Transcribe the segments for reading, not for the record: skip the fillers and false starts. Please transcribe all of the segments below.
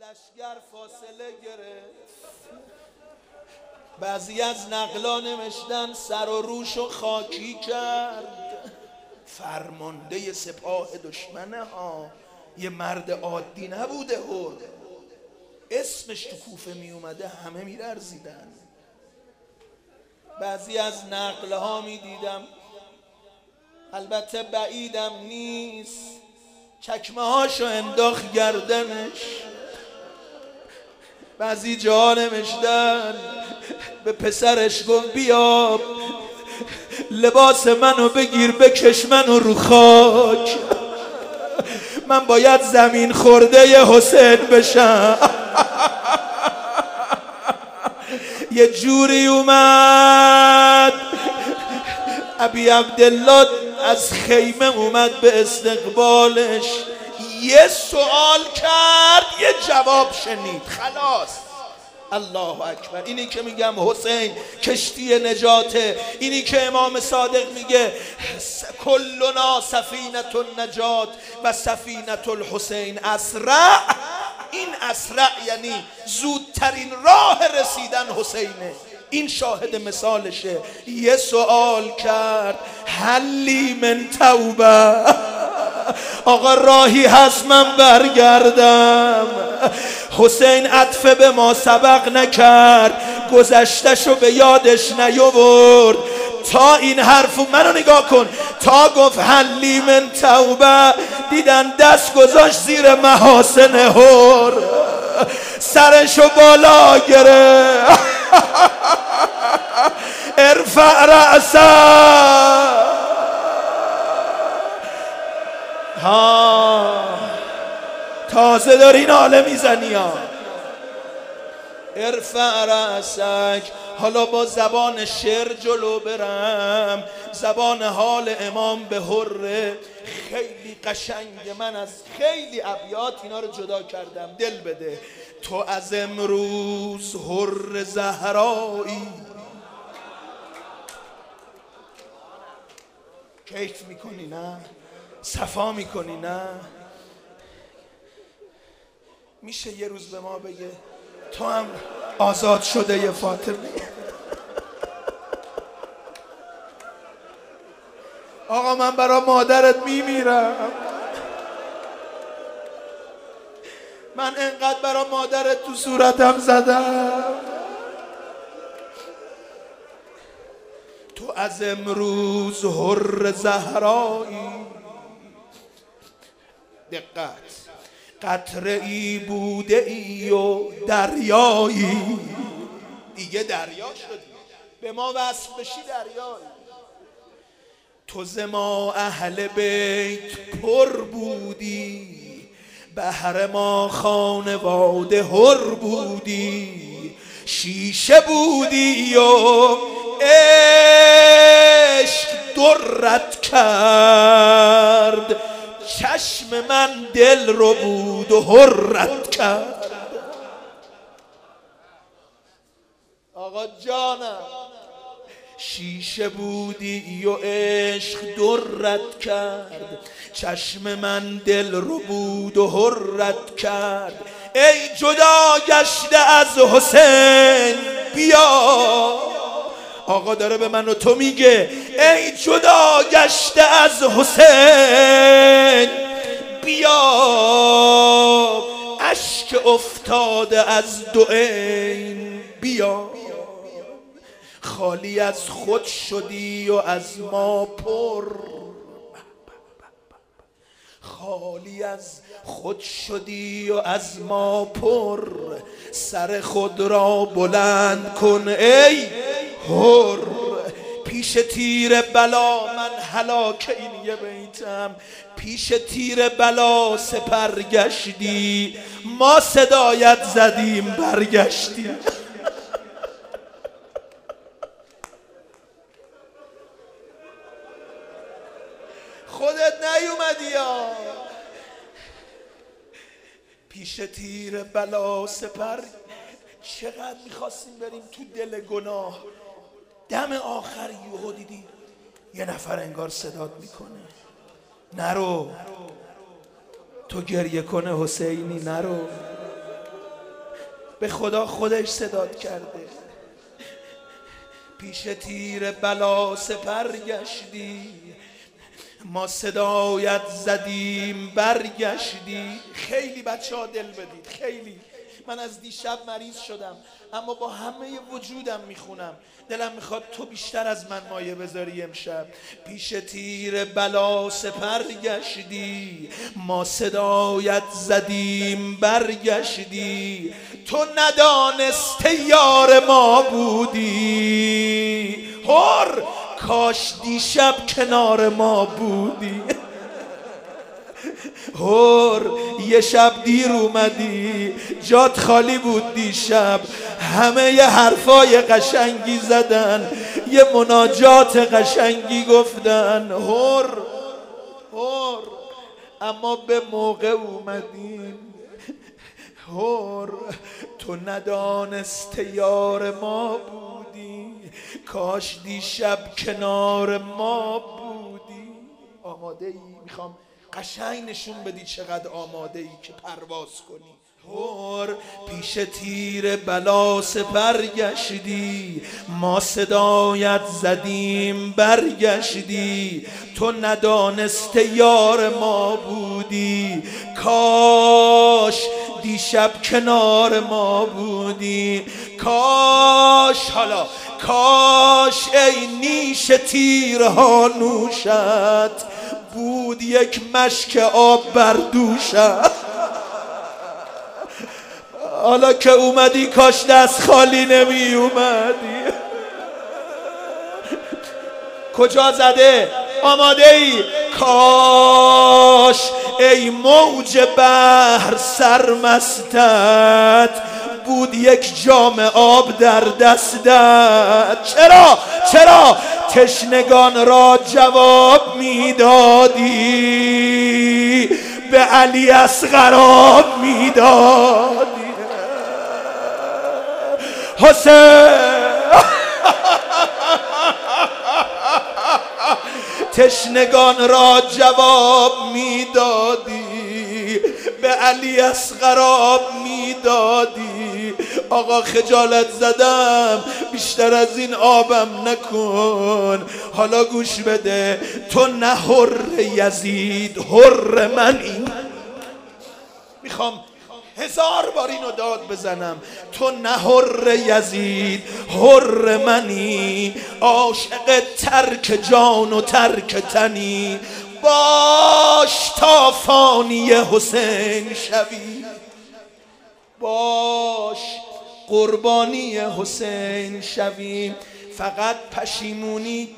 لشگر فاصله گرفت. بعضی از نقلا نوشتن سر و روشو خاکی کرد. فرمانده سپاه دشمنه ها، یه مرد عادی نبوده. اسمش تو کوفه می اومده همه می لرزیدن. بعضی از نقلها می دیدم، البته بعیدم نیست، چکمه هاشو انداخت گردنش. بعضی جا نوشتن به پسرش گفت بیا لباس منو بگیر بکش منو رو خاک، من باید زمین خورده ی حسین بشم. یه جوری اومد ابی عبدالله از خیمه اومد به استقبالش، یه سوال کرد یه جواب شنید، خلاص. الله اکبر. اینی که میگم حسین کشتی نجاته، اینی که امام صادق میگه کلنا سفینة النجات و سفینة الحسین اسرع. این اسرع یعنی زودترین راه رسیدن حسینه. این شاهد مثالشه. یه سوال کرد هلی من توبه، آقا راهی هست من برگردم؟ حسین عطف به ما سبق نکرد، گذشتشو به یادش نیاورد تا این حرفو منو نگاه کن، تا گفت هلی من توبه دیدن دست گذاشت زیر محاسن هور، سرشو بالا گرفت. ارفع رأسه. ها تازه داری ناله میزنی ها. ارفع رأسک. حالا با زبان شعر جلو برم. زبان حال امام به حره خیلی قشنگه. من از خیلی ابیات اینا رو جدا کردم، دل بده. تو از امروز حر زهرایی، کیف میکنی نه؟ صفا میکنی نه؟ میشه یه روز به ما بگه تو هم آزاد شده یه فاطمه؟ آقا من برا مادرت میمیرم، من انقدر برا مادرت تو صورتم زدم. تو از امروز حر زهرایی. دقت. قطره ای بوده ای و دریایی، دیگه دریا شدی، به ما وصل بشی دریایی. تو ز ما اهل بیت پر بودی، بهر ما خانواده حر بودی، شیشه بودی و عشق درت کرد، چشم من دل رو بود و حرت کرد. آقا جانم شیشه بودی و عشق درت کرد، چشم من دل رو بود و حرت کرد. ای جدا گشته از حسین بیا. آقا داره به من و تو میگه ای جدا گشته از حسین بیا، اشک افتاده از دو عین بیا. خالی از خود شدی و از ما پر، خالی از خود شدی و از ما پر، سر خود را بلند کن ای حر. پیش تیر بلا من هلاک، این یه بیتم، پیش تیر بلا سپر گشتی، ما صدایت زدیم برگشتی. خودت نیومدی یا پیش تیر بلا سپر. چقدر میخواستیم بریم تو دل گناه، دم آخر یهو دیدی یه نفر انگار صدات میکنه نرو، تو گریه کنه حسینی نرو. به خدا خودش صدات کرده. پیش تیر بلا سپر گشتی، ما صدایت زدیم برگشتی. خیلی بچه ها دل بدید، خیلی. من از دیشب مریض شدم اما با همه وجودم میخونم، دلم میخواد تو بیشتر از من مایه بذاری امشب. پیش تیر بلا سپر گشتی، ما صدایت زدیم برگشتی. تو ندانسته یار ما بودی، هر کاش دیشب کنار ما بودی. هر یه شب دیر اومدی، جات خالی بود دیشب، همه ی حرفای قشنگی زدن، یه مناجات قشنگی گفتن. هر اما به موقع اومدیم. هر تو ندانسته یار ما بودی، کاش دیشب کنار ما بودی. آماده ای؟ میخوام قشنگ نشون بدی چقدر آماده ای که پرواز کنی. هر پیش تیر بلا سپر گشتی، ما صدایت زدیم برگشتی. تو ندانسته یار ما بودی، کاش دیشب کنار ما بودی. کاش کاش ای نیش تیرها نوشت، بود یک مشک آب بر دوشت. حالا که اومدی کاش دست خالی نمی اومدی. کجا زده؟ آماده ای؟ کاش ای موج بحر سرمستت، بود یک جام آب در دستت. چرا تشنگان را جواب میدادی، به علی اصغر آب میدادی. حسین تشنگان را جواب میدادی، به علی اصغر آب میدادی. آقا خجالت زدم، بیشتر از این آبم نکن. حالا گوش بده، تو نه حر یزید، حر منی. میخوام 1000 بار اینو داد بزنم. تو نه حر یزید، حر منی، عاشق ترک جان و ترک تنی. باش تا فانی حسین شوی، باش قربانی حسین شوی. فقط پشیمونی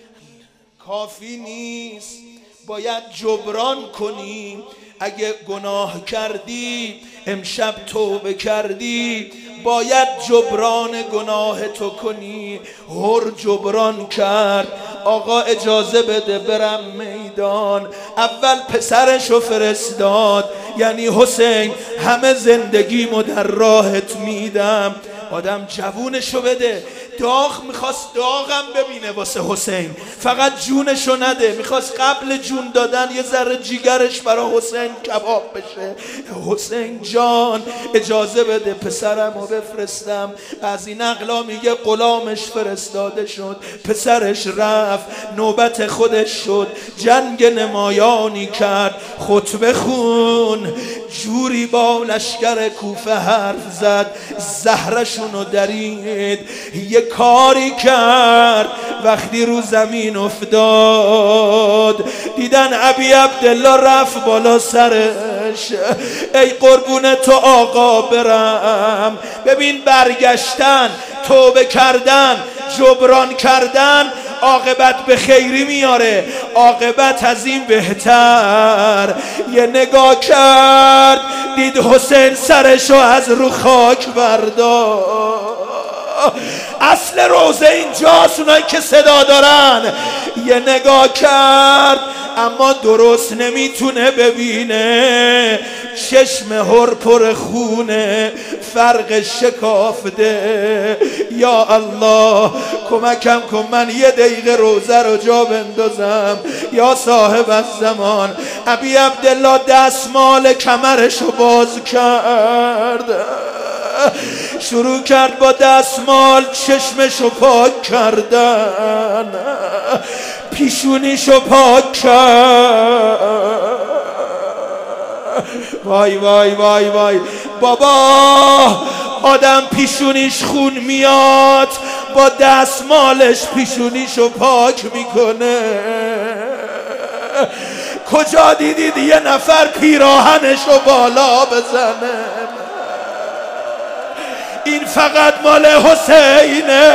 کافی نیست، باید جبران کنی. اگه گناه کردی امشب توبه کردی، باید جبران گناه تو کنی. هر جبران کرد، آقا اجازه بده برم میدان. اول پسرشو فرستاد، یعنی حسین همه زندگیمو در راهت میدم. آدم جوونشو بده، داغ میخواست داغم ببینه واسه حسین، فقط جونشو نده. میخواست قبل جون دادن یه ذره جیگرش برا حسین کباب بشه. حسین جان اجازه بده پسرمو بفرستم. از این اقلا میگه غلامش فرستاده شد، پسرش رفت، نوبت خودش شد. جنگ نمایانی کرد، خطبه خون، جوری با لشکر کوفه حرف زد، زهرشونو درید. یه کاری کرد، وقتی رو زمین افتاد دیدن ابی عبدالله رفت بالا سرش. ای قربون تو آقا برم. ببین برگشتن، توبه کردن، جبران کردن عاقبت به خیری میاره. عاقبت از این بهتر. یه نگاه کرد، دید حسین سرشو از رو خاک برداشت. اصل روزه اینجاست، اونایی که صدا دارن. یه نگاه کرد اما درست نمیتونه ببینه، چشم هر پر خونه، فرق شکافته. یا الله کمکم کن، من یه دقیقه روزه رو جا بندازم. یا صاحب الزمان. ابی عبدالله دستمال کمرشو باز کرد، شروع کرد با دستمال چشمشو پاک کردن، پیشونیشو پاک کرد. وای وای وای وای بابا، آدم پیشونیش خون میاد با دستمالش پیشونیشو پاک میکنه. کجا دیدید یه نفر پیراهنشو بالا بزنه؟ این فقط مال حسینه.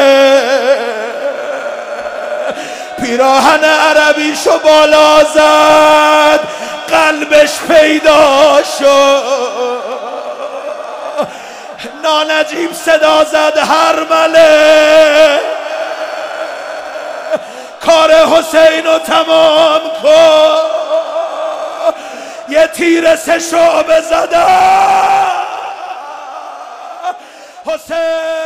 پیراهن عربیشو بالا زد، قلبش پیدا شد. نانجیب صدا زد هرمله، کار حسین رو تمام کن. یه تیر 3 شعبه زدن حسین